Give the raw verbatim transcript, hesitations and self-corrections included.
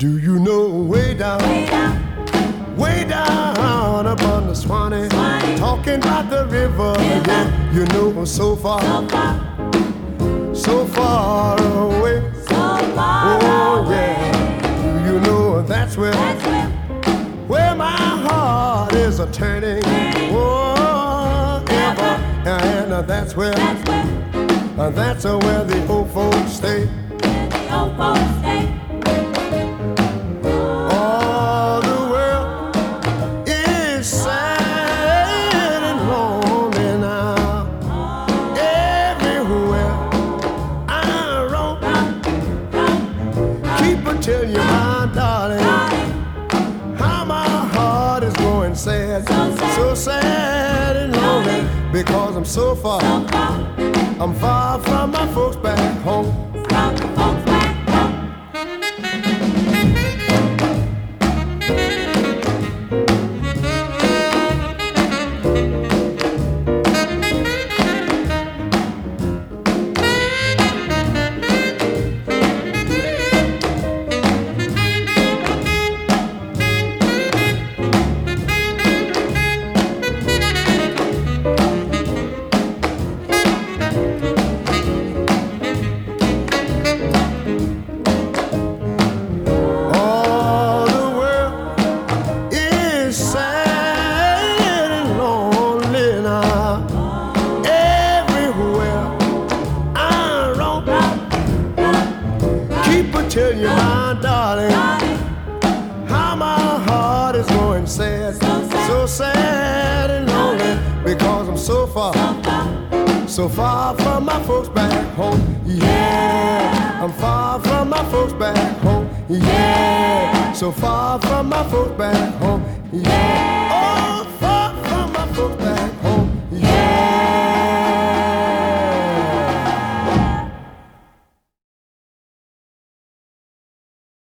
Do you know way down, way down, way down up on the Swanee, Swanee, talking about the river, river, yeah, you know so far, so far, so far away, so far oh away. yeah, do you know that's where, That's where, where my heart is a turning, turning, oh ever, and uh, that's where, that's where, uh, that's uh, where the old folks stay. where the old folks stay. All the world is sad and lonely now. Everywhere I roam, keep on telling you, my darling, how my heart is going sad, So sad. so sad and lonely, because I'm so far, So far I'm far from my folks back home. from the folks back home. All the world is sad and lonely now. Everywhere I roam, keep on telling you, my darling, how my heart is going sad, so sad and lonely, because I'm so far, so far from my folks back home. Yeah, I'm far from my folks back home. Yeah, so far from my folks back home. Yeah.